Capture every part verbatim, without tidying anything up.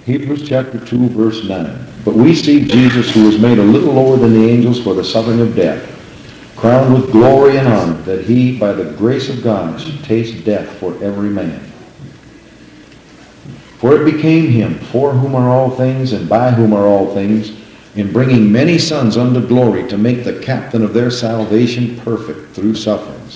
Hebrews chapter two, verse nine. But we see Jesus, who was made a little lower than the angels for the suffering of death, crowned with glory and honor, that he, by the grace of God, should taste death for every man. For it became him, for whom are all things, and by whom are all things, in bringing many sons unto glory, to make the captain of their salvation perfect through sufferings.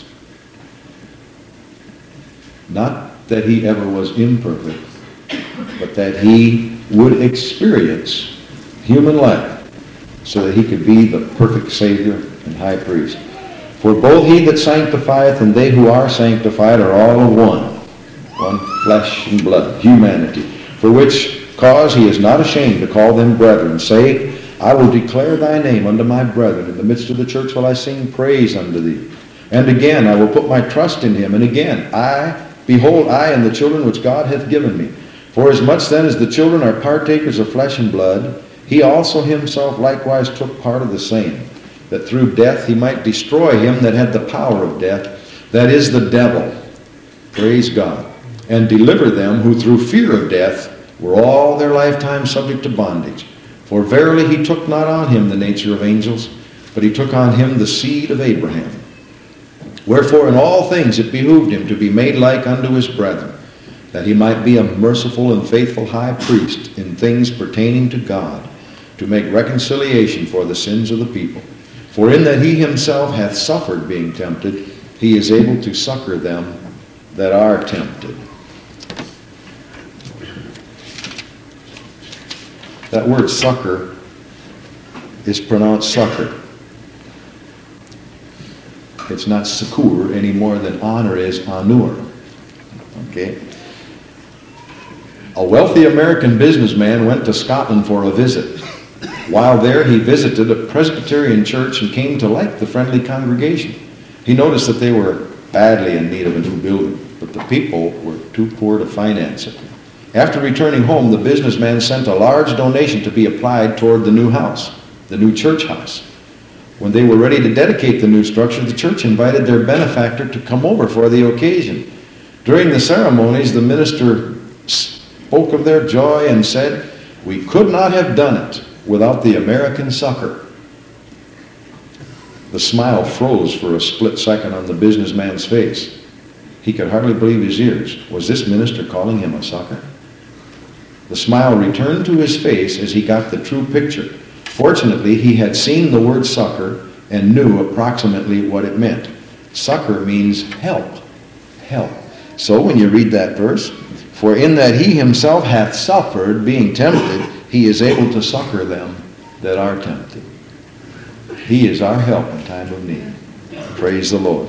Not that he ever was imperfect, but that he would experience human life so that he could be the perfect Savior and High Priest. For both he that sanctifieth and they who are sanctified are all of one, one flesh and blood, humanity, for which cause he is not ashamed to call them brethren, saying, I will declare thy name unto my brethren. In the midst of the church will I sing praise unto thee. And again, I will put my trust in him. And again, I, behold, I and the children which God hath given me. For as much then as the children are partakers of flesh and blood, he also himself likewise took part of the same, that through death he might destroy him that had the power of death, that is the devil. Praise God. And deliver them who through fear of death were all their lifetime subject to bondage. For verily he took not on him the nature of angels, but he took on him the seed of Abraham. Wherefore in all things it behooved him to be made like unto his brethren, that he might be a merciful and faithful high priest in things pertaining to God, to make reconciliation for the sins of the people. For in that he himself hath suffered being tempted, he is able to succor them that are tempted. That word succor is pronounced succor. It's not succour any more than honor is honor. Okay? A wealthy American businessman went to Scotland for a visit. While there, he visited a Presbyterian church and came to like the friendly congregation. He noticed that they were badly in need of a new building, but the people were too poor to finance it. After returning home, the businessman sent a large donation to be applied toward the new house, the new church house. When they were ready to dedicate the new structure, the church invited their benefactor to come over for the occasion. During the ceremonies, the minister spoke of their joy and said, "We could not have done it without the American succor." The smile froze for a split second on the businessman's face. He could hardly believe his ears. Was this minister calling him a succor? The smile returned to his face as he got the true picture. Fortunately, he had seen the word succor and knew approximately what it meant. Succor means help. Help. So when you read that verse, for in that he himself hath suffered, being tempted, he is able to succor them that are tempted. He is our help in time of need. Praise the Lord.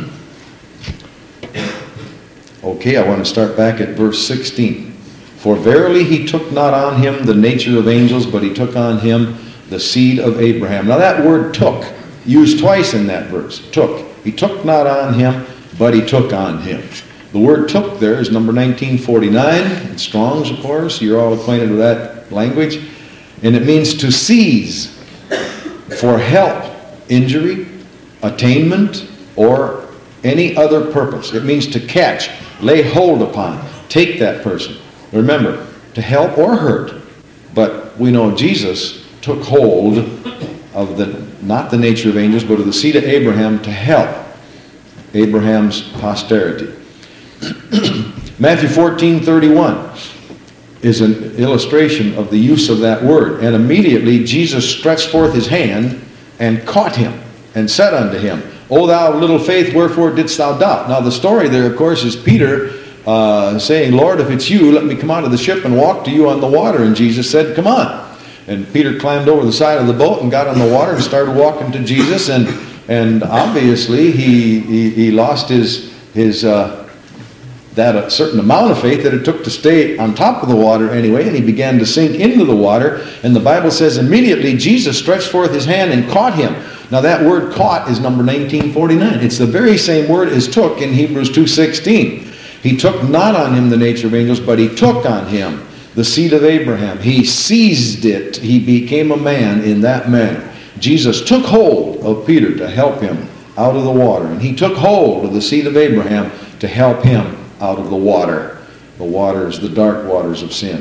Okay, I want to start back at verse sixteen. For verily he took not on him the nature of angels, but he took on him the seed of Abraham. Now that word took, used twice in that verse. Took. He took not on him, but he took on him. The word took there is number nineteen forty-nine. In Strong's, of course. You're all acquainted with that language. And it means to seize for help, injury, attainment, or any other purpose. It means to catch, lay hold upon, take that person. Remember, to help or hurt. But we know Jesus took hold of the, not the nature of angels, but of the seed of Abraham to help Abraham's posterity. Matthew fourteen thirty-one is an illustration of the use of that word. And immediately Jesus stretched forth his hand and caught him and said unto him, O thou of little faith, wherefore didst thou doubt? Now the story there, of course, is Peter uh, saying, Lord, if it's you, let me come out of the ship and walk to you on the water. And Jesus said, come on. And Peter climbed over the side of the boat and got on the water and started walking to Jesus. And and obviously he he, he lost his his uh, that a certain amount of faith that it took to stay on top of the water anyway, and he began to sink into the water. And the Bible says immediately Jesus stretched forth his hand and caught him. Now that word caught is number nineteen forty-nine. It's the very same word as took in Hebrews two sixteen. He took not on him the nature of angels, but he took on him the seed of Abraham. He seized it. He became a man in that manner. Jesus took hold of Peter to help him out of the water. And he took hold of the seed of Abraham to help him out of the water. The waters, the dark waters of sin.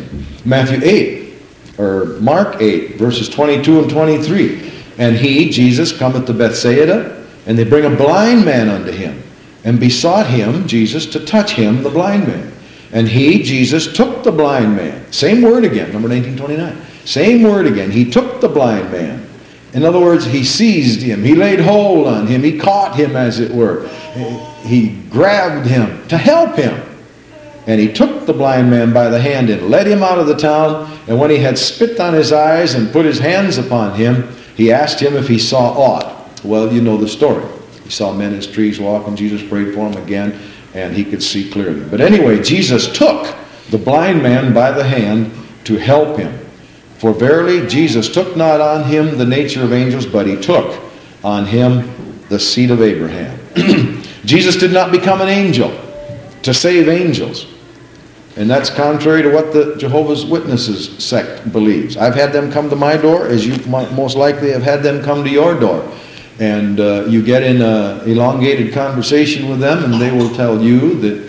Matthew eight, or Mark eight, verses twenty-two and twenty-three. And he, Jesus, cometh to Bethsaida, and they bring a blind man unto him, and besought him, Jesus, to touch him, the blind man. And he, Jesus, took the blind man. Same word again, number nineteen twenty-nine. Same word again. He took the blind man. In other words, he seized him. He laid hold on him. He caught him, as it were. He grabbed him to help him. And he took the blind man by the hand and led him out of the town. And when he had spit on his eyes and put his hands upon him, he asked him if he saw aught. Well, you know the story. He saw men as trees walking. Jesus prayed for him again, and he could see clearly. But anyway, Jesus took the blind man by the hand to help him. For verily Jesus took not on him the nature of angels, but he took on him the seed of Abraham. Jesus did not become an angel to save angels. And that's contrary to what the Jehovah's Witnesses sect believes. I've had them come to my door, as you might most likely have had them come to your door. And uh, you get in an elongated conversation with them, and they will tell you that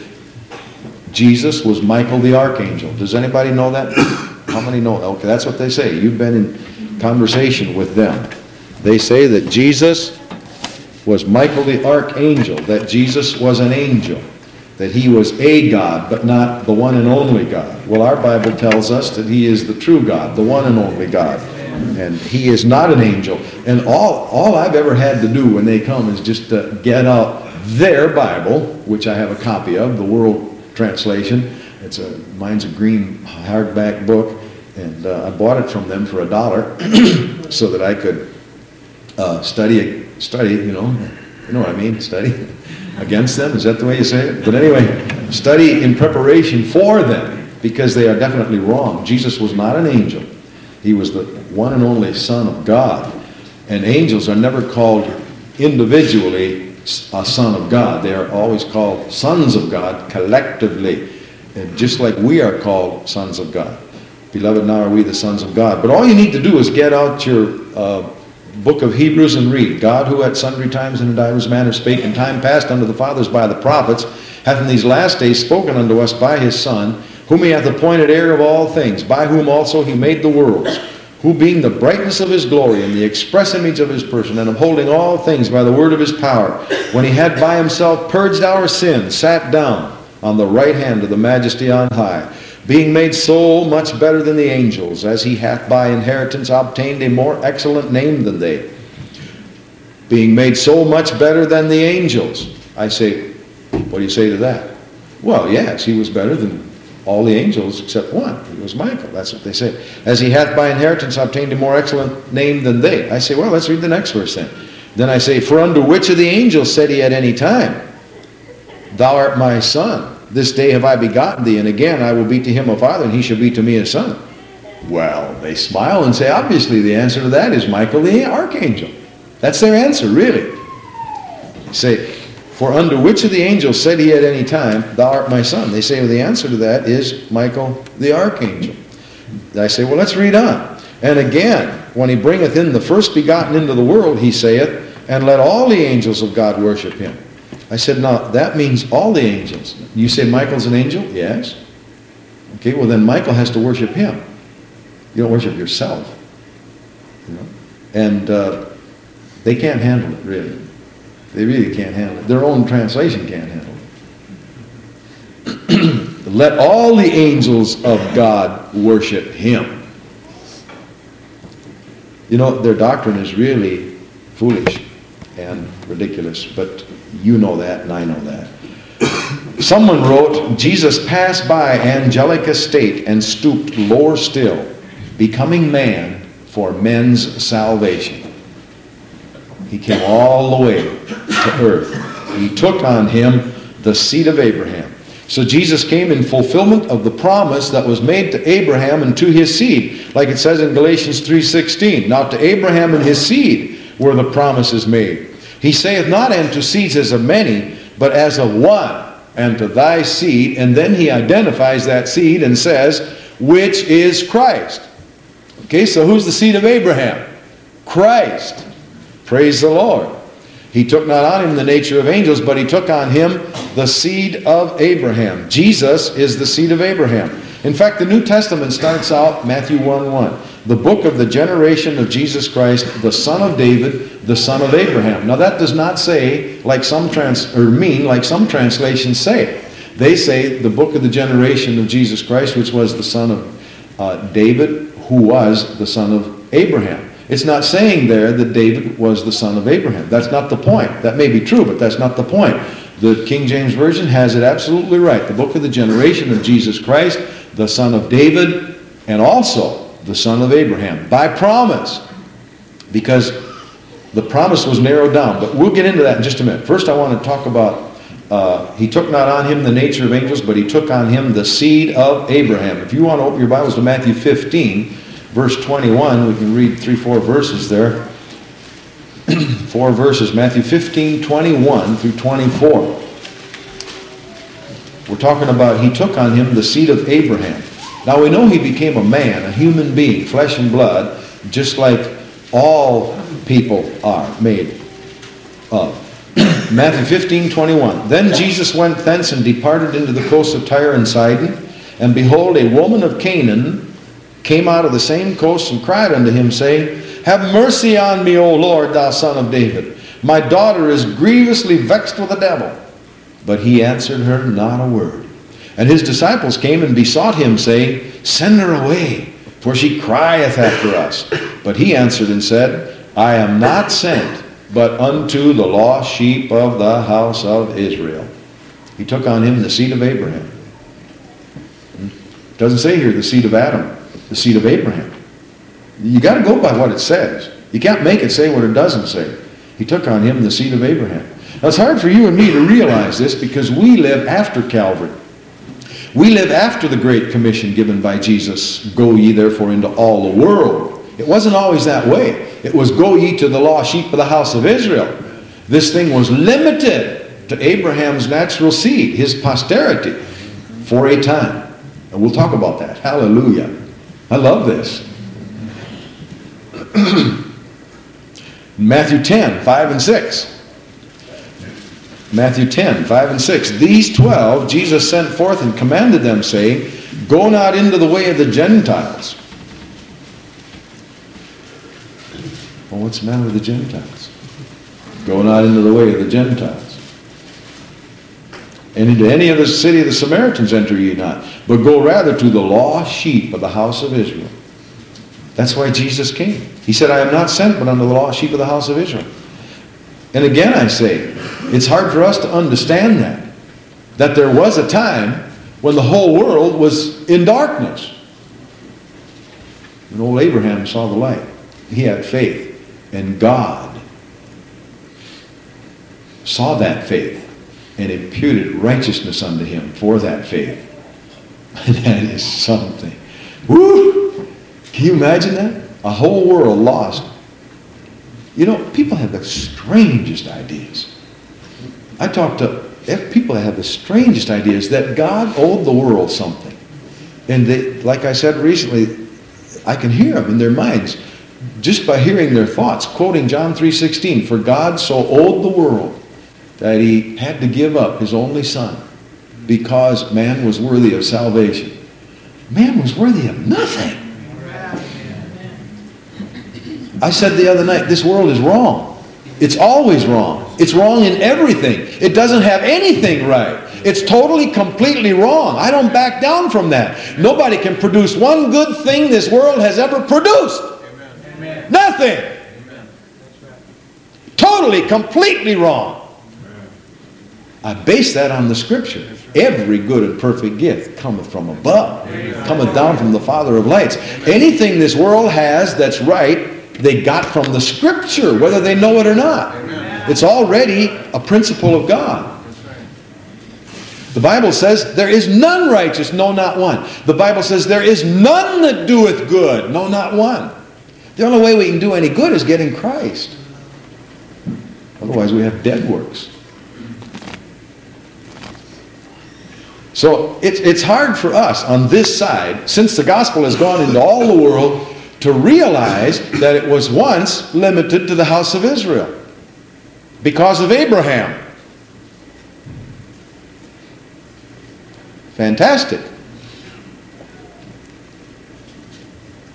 Jesus was Michael the Archangel. Does anybody know that? How many know? Okay, that's what they say. You've been in conversation with them. They say that Jesus was Michael the Archangel, that Jesus was an angel, that he was a God, but not the one and only God. Well, our Bible tells us that he is the true God, the one and only God. And he is not an angel. And all, all I've ever had to do when they come is just to get out their Bible, which I have a copy of, the World Translation. It's a, mine's a green hardback book, and uh, I bought it from them for a dollar so that I could uh, study, study, you know, you know what I mean, study against them. Is that the way you say it? But anyway, study in preparation for them, because they are definitely wrong. Jesus was not an angel. He was the one and only Son of God. And angels are never called individually a son of God. They are always called sons of God collectively, and just like we are called sons of God. Beloved, now are we the sons of God. But all you need to do is get out your uh, book of Hebrews and read. God, who at sundry times and in divers manners spake in time past unto the fathers by the prophets, hath in these last days spoken unto us by his Son, whom he hath appointed heir of all things, by whom also he made the worlds, who being the brightness of his glory and the express image of his person, and upholding all things by the word of his power, when he had by himself purged our sins, sat down on the right hand of the majesty on high, being made so much better than the angels, as he hath by inheritance obtained a more excellent name than they. Being made so much better than the angels. I say, what do you say to that? Well, yes, he was better than all the angels except one. It was Michael. That's what they say. As he hath by inheritance obtained a more excellent name than they. I say, well, let's read the next verse then. Then I say, for unto which of the angels said he at any time, thou art my son. This day have I begotten thee, and again I will be to him a father, and he shall be to me a son. Well, they smile and say, obviously the answer to that is Michael the Archangel. That's their answer, really. They say, for unto which of the angels said he at any time, thou art my son? They say, well, the answer to that is Michael the Archangel. I say, well, let's read on. And again, when he bringeth in the first begotten into the world, he saith, and let all the angels of God worship him. I said, now, that means all the angels. You say Michael's an angel? Yes. Okay, well, then Michael has to worship him. You don't worship yourself. You know? And uh, they can't handle it, really. They really can't handle it. Their own translation can't handle it. Let all the angels of God worship him. You know, their doctrine is really foolish and ridiculous, but you know that and I know that. Someone wrote, Jesus passed by angelic estate and stooped lower still, becoming man for men's salvation. He came all the way to earth. He took on him the seed of Abraham. So Jesus came in fulfillment of the promise that was made to Abraham and to his seed. Like it says in Galatians three sixteen, now to Abraham and his seed were the promises made. He saith not unto seeds as of many, but as of one, and to thy seed. And then he identifies that seed and says, which is Christ. Okay, so who's the seed of Abraham? Christ. Praise the Lord. He took not on him the nature of angels, but he took on him the seed of Abraham. Jesus is the seed of Abraham. In fact, the New Testament starts out, Matthew one one, the book of the generation of Jesus Christ, the son of David, the son of Abraham. Now that does not say, like some trans, or mean, like some translations say. They say the book of the generation of Jesus Christ, which was the son of uh, David, who was the son of Abraham. It's not saying there that David was the son of Abraham. That's not the point. That may be true, but that's not the point. The King James Version has it absolutely right. The book of the generation of Jesus Christ, the son of David, and also the son of Abraham, by promise. Because the promise was narrowed down. But we'll get into that in just a minute. First, I want to talk about Uh, he took not on him the nature of angels, but he took on him the seed of Abraham. If you want to open your Bibles to Matthew fifteen, verse twenty-one, we can read three, four verses there. Four verses, Matthew fifteen, twenty-one through twenty-four. We're talking about he took on him the seed of Abraham. Now we know he became a man, a human being, flesh and blood, just like all people are made of. Matthew fifteen, twenty-one. Then Jesus went thence and departed into the coasts of Tyre and Sidon. And behold, a woman of Canaan came out of the same coast and cried unto him, saying, Have mercy on me, O Lord, thou son of David. My daughter is grievously vexed with the devil. But he answered her not a word. And his disciples came and besought him, saying, Send her away, for she crieth after us. But he answered and said, I am not sent but unto the lost sheep of the house of Israel. He took on him the seed of Abraham. It doesn't say here the seed of Adam, the seed of Abraham. You got to go by what it says. You can't make it say what it doesn't say. He took on him the seed of Abraham. Now it's hard for you and me to realize this because we live after Calvary. We live after the Great Commission given by Jesus. Go ye therefore into all the world. It wasn't always that way. It was go ye to the lost sheep of the house of Israel. This thing was limited to Abraham's natural seed, his posterity, for a time. And we'll talk about that. Hallelujah. I love this. Matthew ten, five and six. Matthew ten, five and six. These twelve Jesus sent forth and commanded them, saying, Go not into the way of the Gentiles. Well, what's the matter with the Gentiles? Go not into the way of the Gentiles. And into any other city of the Samaritans enter ye not, but go rather to the lost sheep of the house of Israel. That's why Jesus came. He said, I am not sent but unto the lost sheep of the house of Israel. And again I say, it's hard for us to understand that. That there was a time when the whole world was in darkness. And old Abraham saw the light. He had faith. And God saw that faith and imputed righteousness unto him for that faith. And that is something. Woo! Can you imagine that? A whole world lost. You know, people have the strangest ideas. I talk to people that have the strangest ideas that God owed the world something. And they, like I said recently, I can hear them in their minds. Just by hearing their thoughts, quoting John three sixteen, For God so owed the world that he had to give up his only son because man was worthy of salvation. Man was worthy of nothing. I said the other night, this world is wrong. It's always wrong. It's wrong in everything. It doesn't have anything right. It's totally, completely wrong. I don't back down from that. Nobody can produce one good thing this world has ever produced. Amen. Nothing. Amen. Totally, completely wrong. I base that on the Scripture. Every good and perfect gift cometh from above, cometh down from the Father of lights. Anything this world has that's right, they got from the Scripture, whether they know it or not. It's already a principle of God. The Bible says, there is none righteous, no, not one. The Bible says, there is none that doeth good, no, not one. The only way we can do any good is get in Christ. Otherwise, we have dead works. So it's, it's hard for us on this side, since the gospel has gone into all the world, to realize that it was once limited to the house of Israel because of Abraham. Fantastic.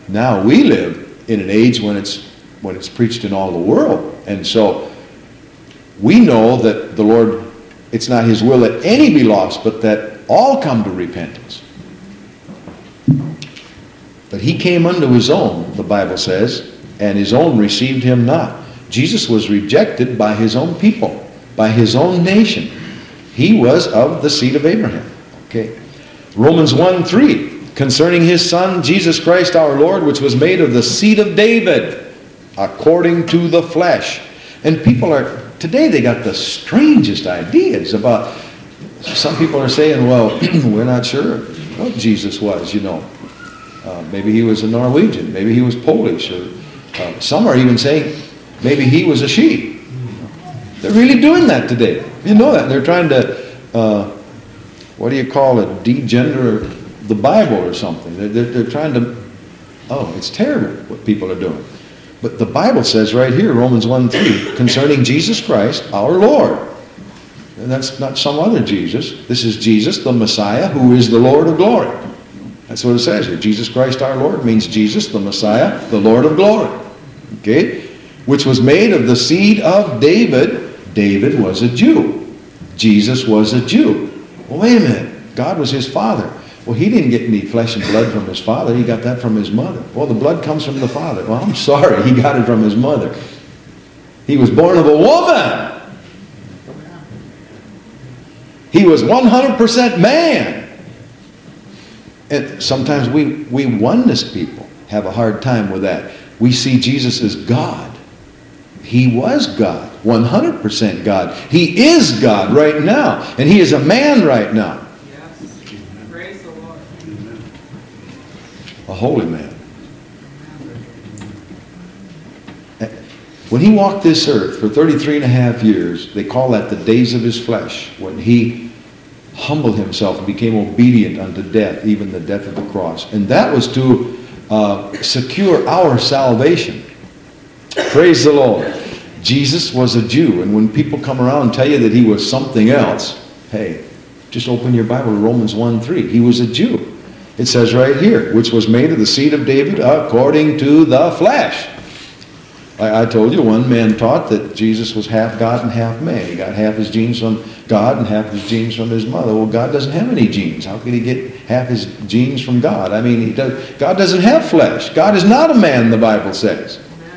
Now we live in an age when it's when it's preached in all the world. And so we know that the Lord, it's not his will that any be lost, but that all come to repentance. But he came unto his own, the Bible says, and his own received him not. Jesus was rejected by his own people, by his own nation. He was of the seed of Abraham. Okay. Romans one three, concerning his Son, Jesus Christ our Lord, which was made of the seed of David, according to the flesh. And people are, today they got the strangest ideas about, some people are saying, well, we're not sure what Jesus was, you know. Uh, maybe he was a Norwegian, maybe he was Polish, or uh, some are even saying maybe he was a sheep. They're really doing that today. You know that. They're trying to, uh, what do you call it, degender the Bible or something. They're, they're, they're trying to, oh, it's terrible what people are doing. But the Bible says right here, Romans one three, concerning Jesus Christ, our Lord. And that's not some other Jesus. This is Jesus, the Messiah, who is the Lord of glory. That's what it says here. Jesus Christ our Lord means Jesus, the Messiah, the Lord of glory. Okay? Which was made of the seed of David. David was a Jew. Jesus was a Jew. Well, wait a minute. God was his father. Well, he didn't get any flesh and blood from his father. He got that from his mother. Well, the blood comes from the father. Well, I'm sorry. He got it from his mother. He was born of a woman. He was one hundred percent man. And sometimes we, we oneness people have a hard time with that. We see Jesus as God. He was God, one hundred percent God. He is God right now, and he is a man right now. Yes. Praise the Lord. A holy man. When he walked this earth for thirty-three and a half years, they call that the days of his flesh, when he humbled himself and became obedient unto death, even the death of the cross. And that was to uh, secure our salvation. Praise the Lord. Jesus was a Jew, and when people come around and tell you that he was something else, hey, just open your Bible to Romans one three. He was a Jew. It says right here, which was made of the seed of David according to the flesh. I, I told you, one man taught that Jesus was half God and half man. He got half his genes from God and half his genes from his mother. Well, God doesn't have any genes. How could he get half his genes from God? I mean, he does, God doesn't have flesh. God is not a man, the Bible says.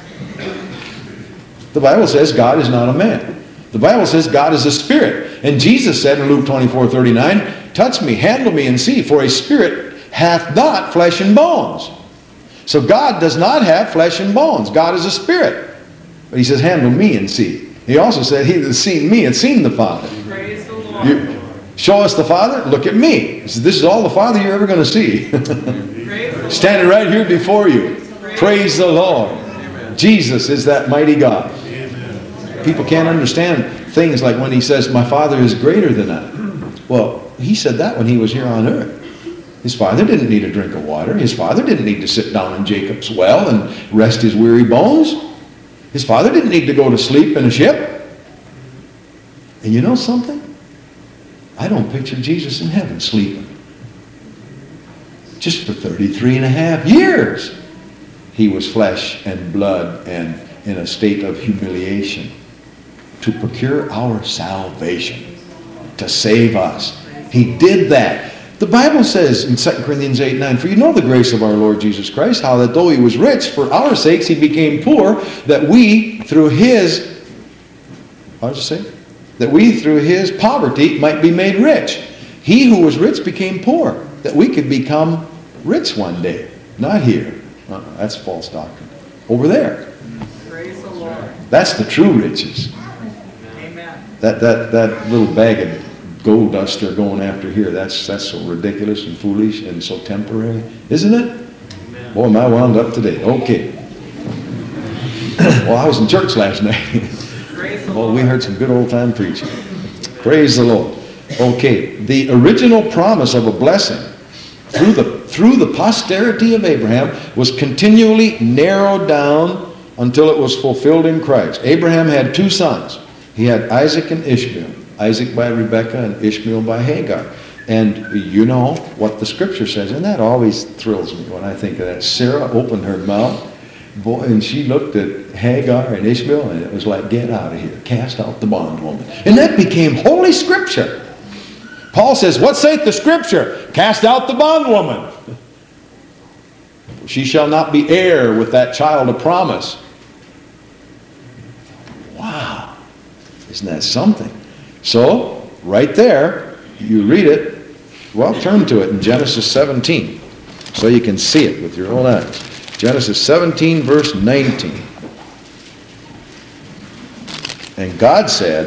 The Bible says God is not a man. The Bible says God is a spirit. And Jesus said in Luke twenty-four thirty-nine, touch me, handle me, and see, for a spirit hath not flesh and bones. So God does not have flesh and bones. God is a spirit. But he says, handle me and see. He also said, he that has seen me has seen the Father. Praise the Lord. You, show us the Father, look at me. He said, this is all the Father you're ever going to see. Standing right here before you. Praise, Praise the Lord. Amen. Jesus is that mighty God. Amen. People can't understand things like when he says, my Father is greater than I. Well, he said that when he was here on earth. His father didn't need a drink of water. His father didn't need to sit down in Jacob's well and rest his weary bones. His father didn't need to go to sleep in a ship. And you know something? I don't picture Jesus in heaven sleeping. Just for thirty-three and a half years, he was flesh and blood and in a state of humiliation to procure our salvation, to save us. He did that. The Bible says in Second Corinthians eight nine, for you know the grace of our Lord Jesus Christ, how that though he was rich, for our sakes he became poor, that we through his, how does it say? That we through his poverty might be made rich. He who was rich became poor, that we could become rich one day. Not here. Uh-uh, that's false doctrine. Over there. Praise the Lord. That's the true riches. Amen. That, that, that little bag of gold dust they're going after here, that's that's so ridiculous and foolish and so temporary, isn't it? Amen. Boy, am I wound up today. Okay. Well, I was in church last night. Praise the Well, Lord. we heard some good old time preaching. Praise the Lord. Okay, the original promise of a blessing through the through the posterity of Abraham was continually narrowed down until it was fulfilled in Christ. Abraham had two sons. He had Isaac and Ishmael. Isaac by Rebekah and Ishmael by Hagar. And you know what the scripture says, and that always thrills me when I think of that. Sarah opened her mouth, boy, and she looked at Hagar and Ishmael, and it was like, get out of here, cast out the bondwoman. And that became holy scripture. Paul says, what saith the scripture? Cast out the bondwoman. She shall not be heir with that child of promise. Wow. Isn't that something? So, right there, you read it. Well, turn to it in Genesis seventeen, so you can see it with your own eyes. Genesis seventeen, verse nineteen. And God said,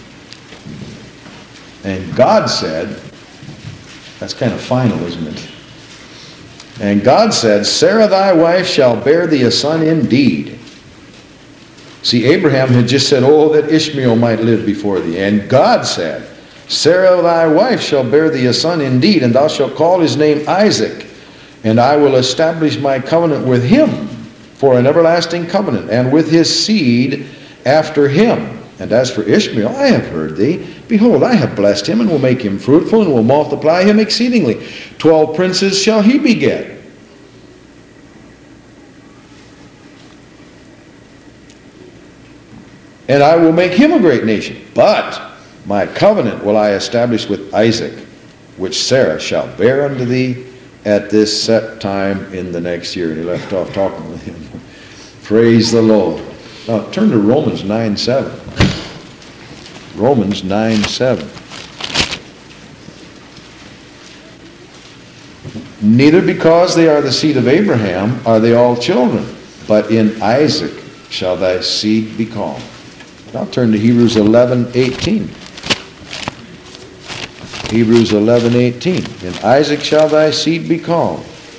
and God said, that's kind of final, isn't it? And God said, Sarah thy wife shall bear thee a son indeed. See, Abraham had just said, oh, that Ishmael might live before thee. And God said, Sarah thy wife shall bear thee a son indeed, and thou shalt call his name Isaac. And I will establish my covenant with him for an everlasting covenant, and with his seed after him. And as for Ishmael, I have heard thee. Behold, I have blessed him, and will make him fruitful, and will multiply him exceedingly. Twelve princes shall he beget. And I will make him a great nation. But my covenant will I establish with Isaac, which Sarah shall bear unto thee at this set time in the next year. And he left off talking with him. Praise the Lord. Now turn to Romans nine seven. Romans nine seven. Neither because they are the seed of Abraham are they all children, but in Isaac shall thy seed be called. Now turn to Hebrews eleven eighteen. Hebrews eleven eighteen. In Isaac shall thy seed be called,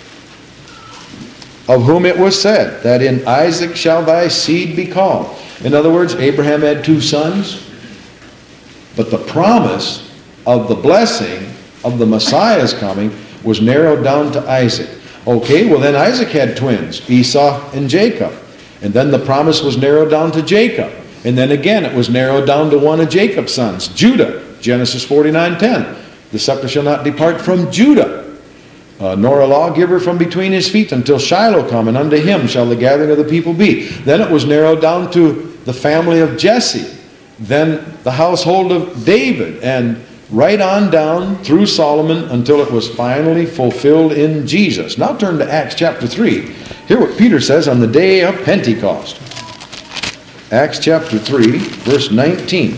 of whom it was said that in Isaac shall thy seed be called. In other words, Abraham had two sons, but the promise of the blessing of the Messiah's coming was narrowed down to Isaac. Okay, well then Isaac had twins, Esau and Jacob. And then the promise was narrowed down to Jacob. And then again it was narrowed down to one of Jacob's sons, Judah. Genesis forty-nine ten. The scepter shall not depart from Judah, uh, nor a lawgiver from between his feet, until Shiloh come, and unto him shall the gathering of the people be. Then it was narrowed down to the family of Jesse, then the household of David, and right on down through Solomon until it was finally fulfilled in Jesus. Now turn to Acts chapter three. Hear what Peter says on the day of Pentecost. Acts chapter three, verse nineteen.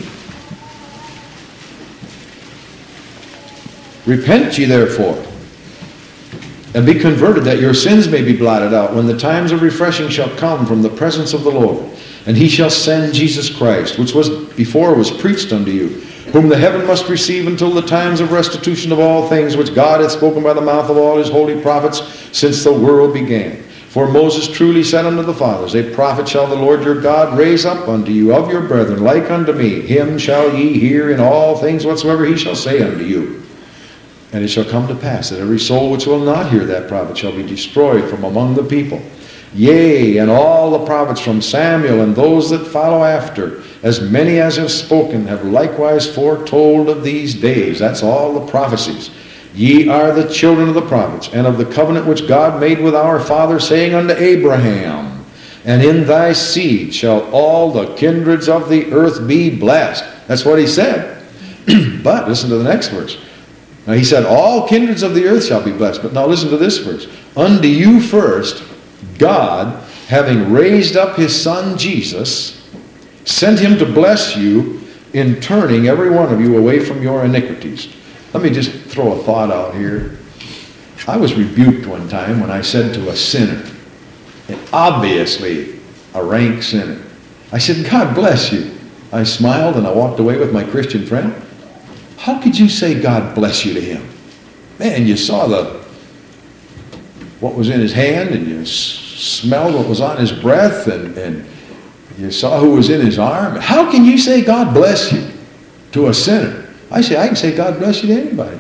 Repent ye therefore, and be converted, that your sins may be blotted out, when the times of refreshing shall come from the presence of the Lord. And he shall send Jesus Christ, which was before was preached unto you, whom the heaven must receive until the times of restitution of all things, which God hath spoken by the mouth of all his holy prophets since the world began. For Moses truly said unto the fathers, a prophet shall the Lord your God raise up unto you of your brethren, like unto me. Him shall ye hear in all things whatsoever he shall say unto you. And it shall come to pass that every soul which will not hear that prophet shall be destroyed from among the people. Yea, and all the prophets from Samuel and those that follow after, as many as have spoken, have likewise foretold of these days. That's all the prophecies. Ye are the children of the prophets, and of the covenant which God made with our father, saying unto Abraham, and in thy seed shall all the kindreds of the earth be blessed. That's what he said. But listen to the next verse. Now he said, all kindreds of the earth shall be blessed. But now listen to this verse. Unto you first, God, having raised up his son Jesus, sent him to bless you in turning every one of you away from your iniquities. Let me just throw a thought out here. I was rebuked one time when I said to a sinner, and obviously a rank sinner, I said, God bless you. I smiled and I walked away with my Christian friend. How could you say God bless you to him? Man, you saw the what was in his hand, and you s- smelled what was on his breath, and, and you saw who was in his arm. How can you say God bless you to a sinner? I say, I can say God bless you to anybody.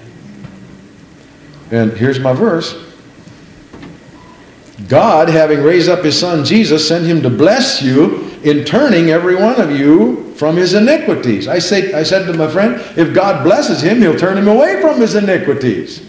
And here's my verse. God, having raised up his son Jesus, sent him to bless you in turning every one of you from his iniquities. I, say, I said to my friend, if God blesses him, he'll turn him away from his iniquities.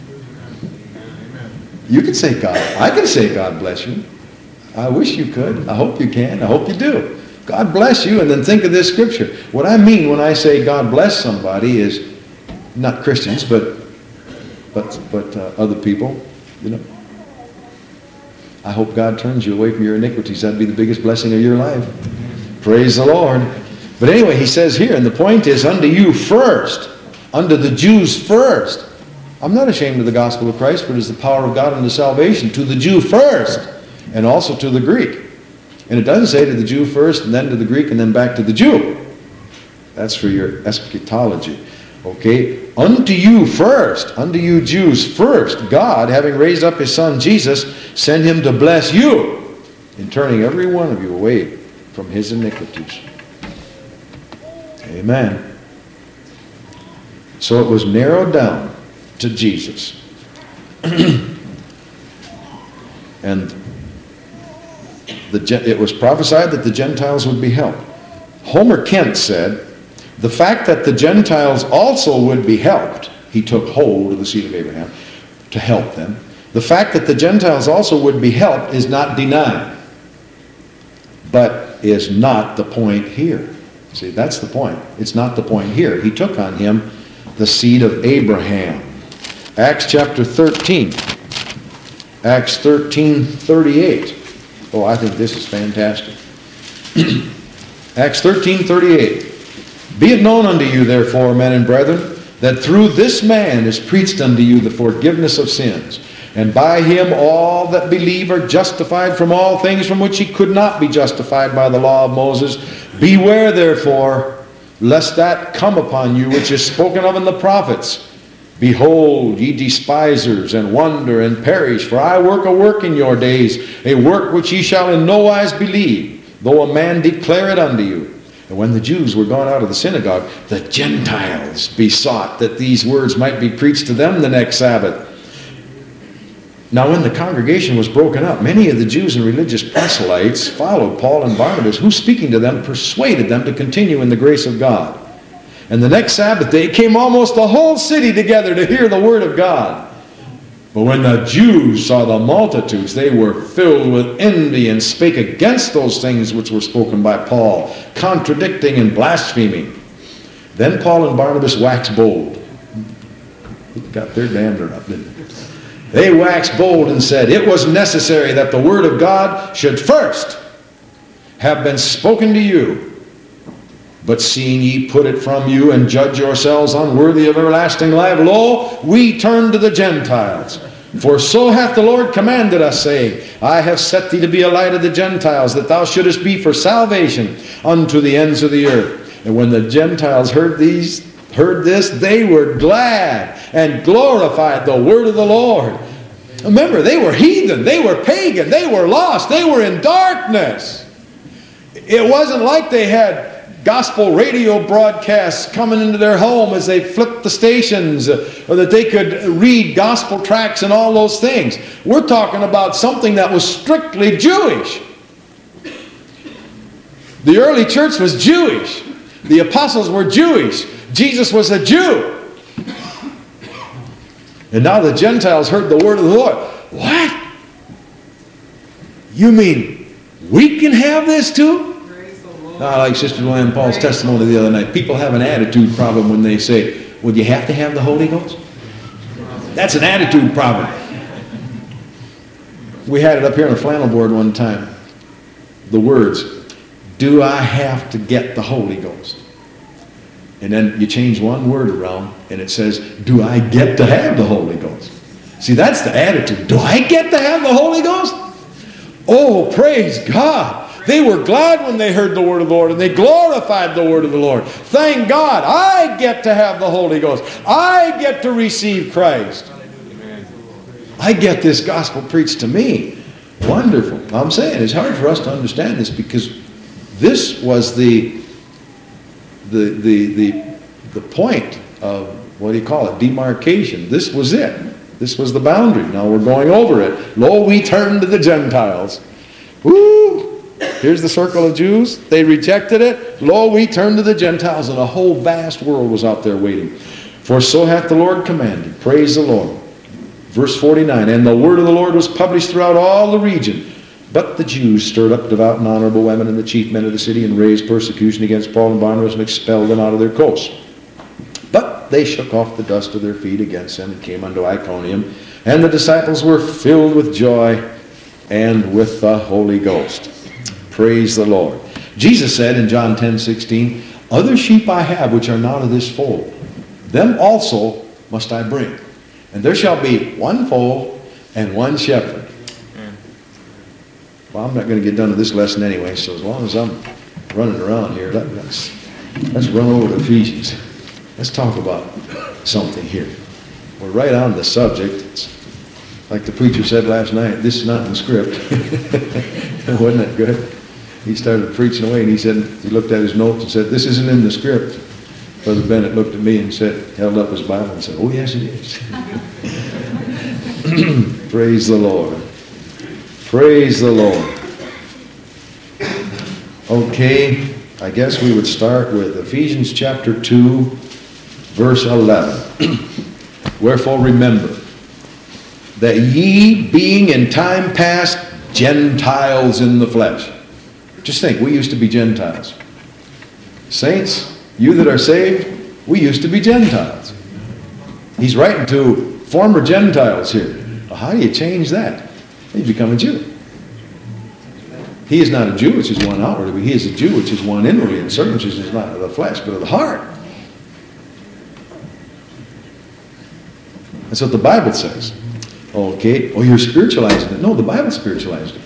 You can say God. I can say God bless you. I wish you could. I hope you can. I hope you do. God bless you, and then think of this scripture. What I mean when I say God bless somebody is not Christians, but but but uh, other people, you know. I hope God turns you away from your iniquities. That'd be the biggest blessing of your life. Praise the Lord. But anyway, he says here, and the point is, unto you first, unto the Jews first. I'm not ashamed of the gospel of Christ, for it is the power of God unto salvation, to the Jew first, and also to the Greek. And it doesn't say to the Jew first, and then to the Greek, and then back to the Jew. That's for your eschatology. Okay? Unto you first, unto you Jews first, God, having raised up his Son Jesus, sent him to bless you, in turning every one of you away from his iniquities. Amen. So it was narrowed down to Jesus. And the, it was prophesied that the Gentiles would be helped. Homer Kent said, the fact that the Gentiles also would be helped, he took hold of the seed of Abraham to help them. The fact that the Gentiles also would be helped is not denied, but is not the point here. See, that's the point. It's not the point here. He took on him the seed of Abraham. Acts chapter thirteen. Acts thirteen thirty-eight. Oh, I think this is fantastic. Acts thirteen thirty-eight. Be it known unto you, therefore, men and brethren, that through this man is preached unto you the forgiveness of sins. And by him all that believe are justified from all things from which he could not be justified by the law of Moses. Beware, therefore, lest that come upon you which is spoken of in the prophets. Behold, ye despisers, and wonder, and perish, for I work a work in your days, a work which ye shall in no wise believe, though a man declare it unto you. And when the Jews were gone out of the synagogue, the Gentiles besought that these words might be preached to them the next Sabbath. Now when the congregation was broken up, many of the Jews and religious proselytes followed Paul and Barnabas, who speaking to them persuaded them to continue in the grace of God. And the next Sabbath day came almost the whole city together to hear the word of God. But when the Jews saw the multitudes, they were filled with envy and spake against those things which were spoken by Paul, contradicting and blaspheming. Then Paul and Barnabas waxed bold. They got their dander up, didn't they? They waxed bold and said, it was necessary that the word of God should first have been spoken to you. But seeing ye put it from you, and judge yourselves unworthy of everlasting life, lo, we turn to the Gentiles. For so hath the Lord commanded us, saying, I have set thee to be a light of the Gentiles, that thou shouldest be for salvation unto the ends of the earth. And when the Gentiles heard these, heard this, they were glad and glorified the word of the Lord. Remember, they were heathen, they were pagan, they were lost, they were in darkness. It wasn't like they had gospel radio broadcasts coming into their home as they flipped the stations, or that they could read gospel tracts and all those things. We're talking about something that was strictly Jewish. The early church was Jewish. The apostles were Jewish. Jesus was a Jew. And now the Gentiles heard the word of the Lord. What? You mean we can have this too? Not like Sister Luann Paul's testimony the other night. People have an attitude problem when they say, would you have to have the Holy Ghost? That's an attitude problem. We had it up here on a flannel board one time. The words, do I have to get the Holy Ghost? And then you change one word around and it says, do I get to have the Holy Ghost? See, that's the attitude. Do I get to have the Holy Ghost? Oh, praise God. They were glad when they heard the word of the Lord, and they glorified the word of the Lord. Thank God, I get to have the Holy Ghost. I get to receive Christ. I get this gospel preached to me. Wonderful. I'm saying it's hard for us to understand this, because this was the the the the, the point of, what do you call it, demarcation. This was it. This was the boundary. Now we're going over it. Lo, we turn to the Gentiles. Woo! Here's the circle of Jews. They rejected it. Lo, we turn to the Gentiles, and a whole vast world was out there waiting. For so hath the Lord commanded. Praise the Lord. Verse forty-nine, and the word of the Lord was published throughout all the region. But the Jews stirred up devout and honorable women and the chief men of the city, and raised persecution against Paul and Barnabas, and expelled them out of their coasts. But they shook off the dust of their feet against them, and came unto Iconium. And the disciples were filled with joy and with the Holy Ghost. Praise the Lord. Jesus said in John ten sixteen, other sheep I have which are not of this fold, them also must I bring. And there shall be one fold and one shepherd. Well, I'm not going to get done with this lesson anyway, so as long as I'm running around here, let, let's, let's run over to Ephesians. Let's talk about something here. We're right on the subject. It's like the preacher said last night, this is not in the script. Wasn't that good? He started preaching away, and he said, he looked at his notes and said, this isn't in the script. Brother Bennett looked at me and said, held up his Bible and said, oh yes it is. Praise the Lord. Praise the Lord. Okay, I guess we would start with Ephesians chapter two, verse eleven. Wherefore remember that ye being in time past Gentiles in the flesh. Just think, we used to be Gentiles. Saints, you that are saved, we used to be Gentiles. He's writing to former Gentiles here. Well, how do you change that? You become a Jew. He is not a Jew which is one outwardly, but he is a Jew which is one inwardly, and circumcision is not of the flesh, but of the heart. That's what the Bible says. Okay, oh, you're spiritualizing it. No, the Bible spiritualized it.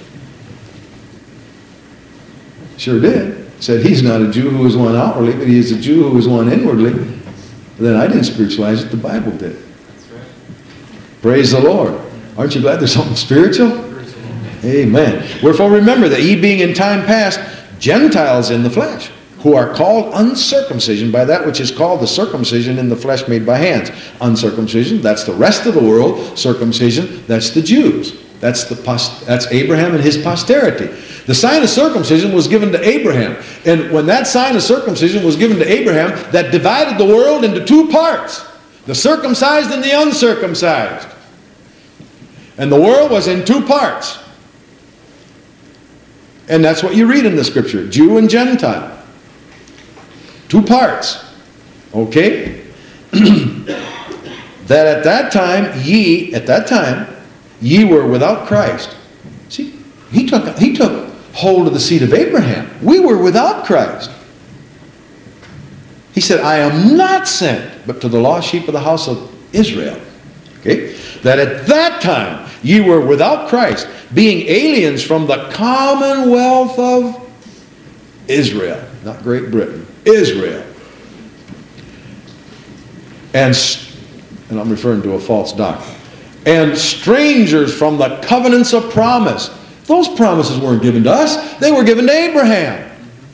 Sure did. It said he's not a Jew who is one outwardly, but he is a Jew who is one inwardly. But then I didn't spiritualize it, the Bible did. That's right. Praise the Lord. Aren't you glad there's something spiritual? Amen. Wherefore remember that ye being in time past Gentiles in the flesh, who are called uncircumcision by that which is called the circumcision in the flesh made by hands. Uncircumcision, that's the rest of the world. Circumcision, that's the Jews. That's the post, that's Abraham and his posterity. The sign of circumcision was given to Abraham. And when that sign of circumcision was given to Abraham, that divided the world into two parts. The circumcised and the uncircumcised. And the world was in two parts. And that's what you read in the scripture. Jew and Gentile. Two parts. Okay? That at that time, ye, at that time, ye were without Christ. See, he took, he took hold of the seed of Abraham. We were without Christ. He said, I am not sent, but to the lost sheep of the house of Israel. Okay? That at that time, ye were without Christ, being aliens from the commonwealth of Israel. Not Great Britain. Israel. And, and I'm referring to a false doctrine. And strangers from the covenants of promise. Those promises weren't given to us. They were given to Abraham.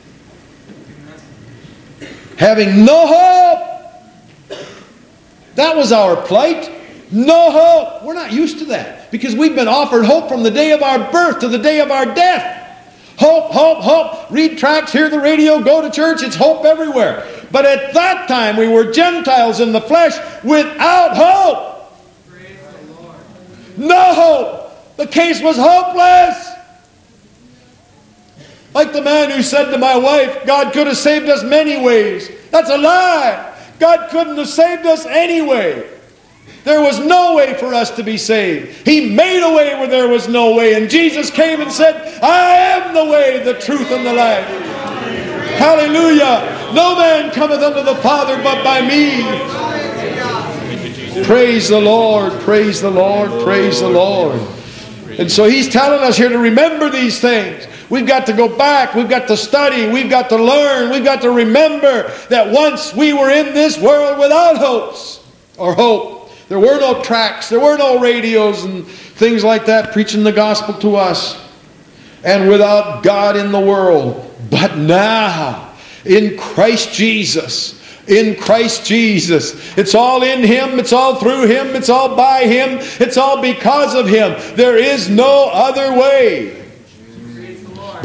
Having no hope. That was our plight. No hope. We're not used to that. Because we've been offered hope from the day of our birth to the day of our death. Hope, hope, hope. Read tracts, hear the radio, go to church. It's hope everywhere. But at that time we were Gentiles in the flesh without hope. Praise the Lord. No hope. The case was hopeless. Like the man who said to my wife, God could have saved us many ways. That's a lie. God couldn't have saved us anyway. There was no way for us to be saved. He made a way where there was no way. And Jesus came and said, I am the way, the truth, and the life. Hallelujah. No man cometh unto the Father but by me. Praise the Lord, praise the Lord, praise the Lord. And so he's telling us here to remember these things. We've got to go back. We've got to study. We've got to learn. We've got to remember that once we were in this world without hopes or hope. There were no tracts. There were no radios and things like that preaching the gospel to us. And without God in the world. But now, in Christ Jesus, in Christ Jesus, it's all in Him, it's all through Him, it's all by Him, it's all because of Him. There is no other way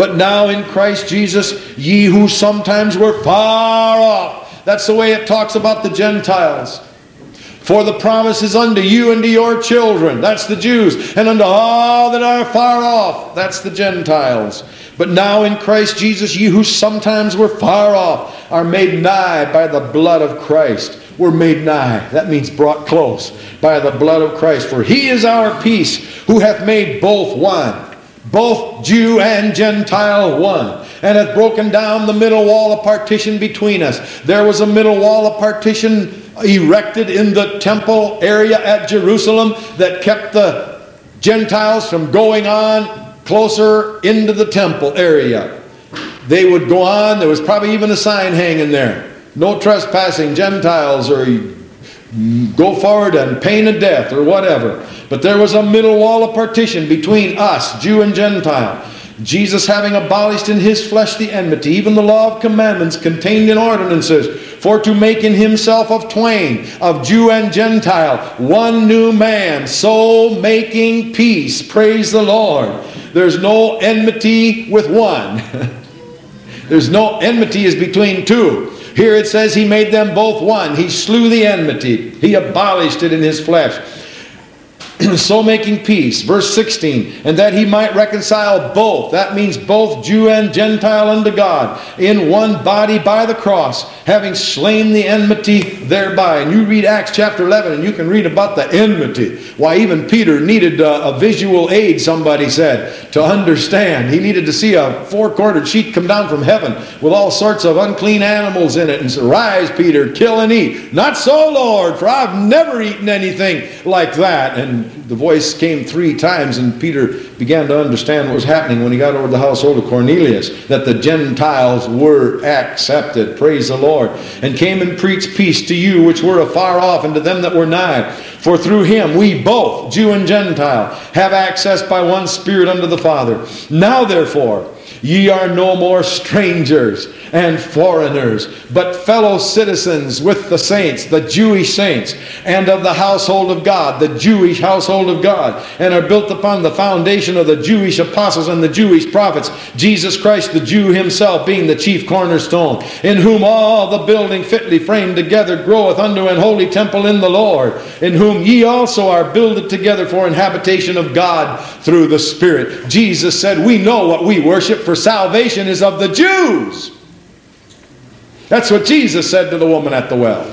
But now in Christ Jesus, ye who sometimes were far off. That's the way it talks about the Gentiles. For the promise is unto you and to your children. That's the Jews. And unto all that are far off. That's the Gentiles. But now in Christ Jesus, ye who sometimes were far off are made nigh by the blood of Christ. We're made nigh. That means brought close by the blood of Christ. For he is our peace, who hath made both one. Both Jew and Gentile one. And hath broken down the middle wall of partition between us. There was a middle wall of partition erected in the temple area at Jerusalem that kept the Gentiles from going on closer into the temple area. They would go on. There was probably even a sign hanging there. No trespassing Gentiles, or go forward and pain of death, or whatever. But there was a middle wall of partition between us, Jew and Gentile. Jesus having abolished in his flesh the enmity, even the law of commandments contained in ordinances, for to make in himself of twain, of Jew and Gentile, one new man, so making peace. Praise the Lord. There's no enmity with one. There's no enmity is between two. Here it says he made them both one. He slew the enmity. He abolished it in his flesh. So making peace. Verse sixteen. And that he might reconcile both. That means both Jew and Gentile unto God. In one body by the cross. Having slain the enmity thereby. And you read Acts chapter eleven and you can read about the enmity. Why, even Peter needed a, a visual aid, somebody said, to understand. He needed to see a four-cornered sheet come down from heaven with all sorts of unclean animals in it. And say, rise, Peter, kill and eat. Not so, Lord, for I've never eaten anything like that. And the voice came three times, and Peter began to understand what was happening when he got over to the household of Cornelius, that the Gentiles were accepted. Praise the Lord. And came and preached peace to you which were afar off, and to them that were nigh. For through him we both, Jew and Gentile, have access by one Spirit unto the Father. Now therefore, ye are no more strangers and foreigners, but fellow citizens with the saints, the Jewish saints, and of the household of God, the Jewish household of God, and are built upon the foundation of the Jewish apostles and the Jewish prophets, Jesus Christ the Jew himself being the chief cornerstone, in whom all the building fitly framed together groweth unto an holy temple in the Lord, in whom ye also are builded together for an habitation of God through the Spirit. Jesus said, we know what we worship, for salvation is of the Jews. That's what Jesus said to the woman at the well.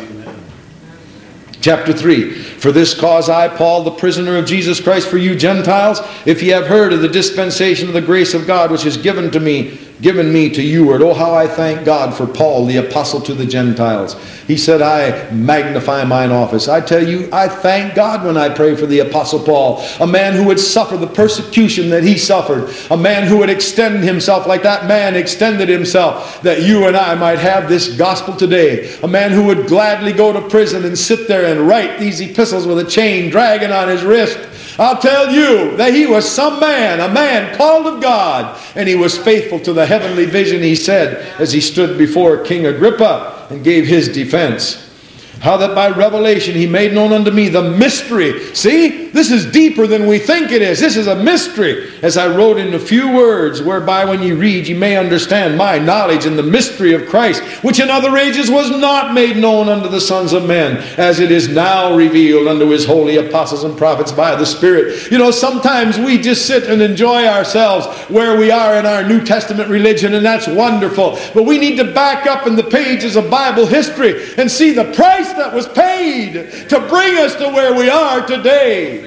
Chapter three. For this cause I, Paul, the prisoner of Jesus Christ, for you Gentiles, if ye have heard of the dispensation of the grace of God, which is given to me, given me to you. Oh, how I thank God for Paul, the apostle to the Gentiles. He said, I magnify mine office. I tell you, I thank God when I pray for the apostle Paul, a man who would suffer the persecution that he suffered, a man who would extend himself like that man extended himself, that you and I might have this gospel today. A man who would gladly go to prison and sit there and write these epistles with a chain dragging on his wrist. I'll tell you that he was some man, a man called of God, and he was faithful to the heavenly vision he said as he stood before King Agrippa and gave his defense. How that by revelation he made known unto me the mystery. See, this is deeper than we think it is. This is a mystery. As I wrote in a few words, whereby when you read you may understand my knowledge in the mystery of Christ, which in other ages was not made known unto the sons of men, as it is now revealed unto his holy apostles and prophets by the Spirit. You know, sometimes we just sit and enjoy ourselves where we are in our New Testament religion, and that's wonderful. But we need to back up in the pages of Bible history and see the price that was paid to bring us to where we are today.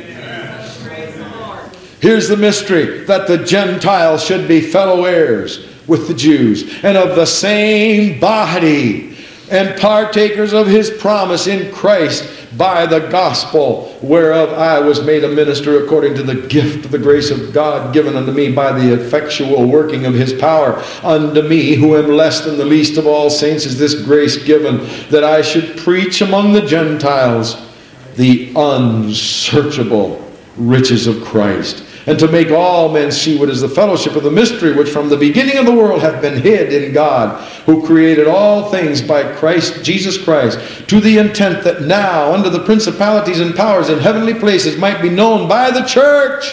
Here's the mystery, that the Gentiles should be fellow heirs with the Jews, and of the same body, and partakers of his promise in Christ by the gospel, whereof I was made a minister according to the gift of the grace of God given unto me by the effectual working of his power. Unto me, who am less than the least of all saints, is this grace given, that I should preach among the Gentiles the unsearchable riches of Christ, and to make all men see what is the fellowship of the mystery, which from the beginning of the world hath been hid in God, who created all things by Christ Jesus Christ, to the intent that now unto the principalities and powers in heavenly places might be known by the church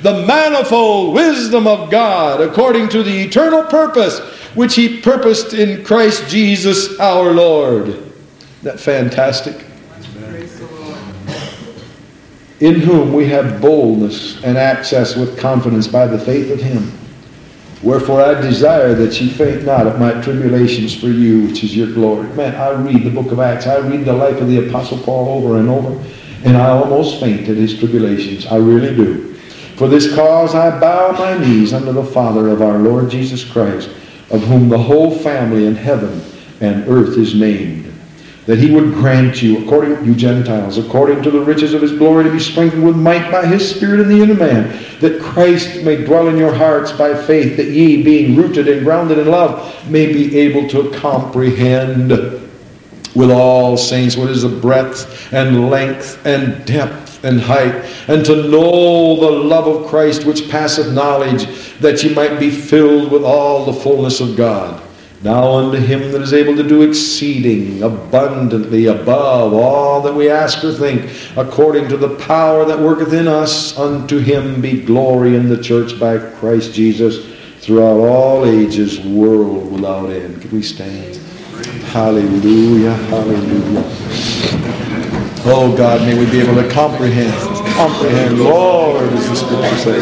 the manifold wisdom of God, according to the eternal purpose which He purposed in Christ Jesus our Lord. Isn't that fantastic? Praise the Lord. In whom we have boldness and access with confidence by the faith of Him. Wherefore I desire that ye faint not at my tribulations for you, which is your glory. Man, I read the book of Acts. I read the life of the Apostle Paul over and over, and I almost faint at his tribulations. I really do. For this cause I bow my knees unto the Father of our Lord Jesus Christ, of whom the whole family in heaven and earth is named, that He would grant you, according you Gentiles, according to the riches of His glory, to be strengthened with might by His Spirit in the inner man, that Christ may dwell in your hearts by faith, that ye, being rooted and grounded in love, may be able to comprehend with all saints what is the breadth and length and depth and height, and to know the love of Christ which passeth knowledge, that ye might be filled with all the fullness of God. Now unto Him that is able to do exceeding abundantly above all that we ask or think, according to the power that worketh in us, unto Him be glory in the church by Christ Jesus throughout all ages, world without end. Can we stand? Hallelujah, hallelujah. Oh God, may we be able to comprehend, comprehend, Lord, as the Scripture says.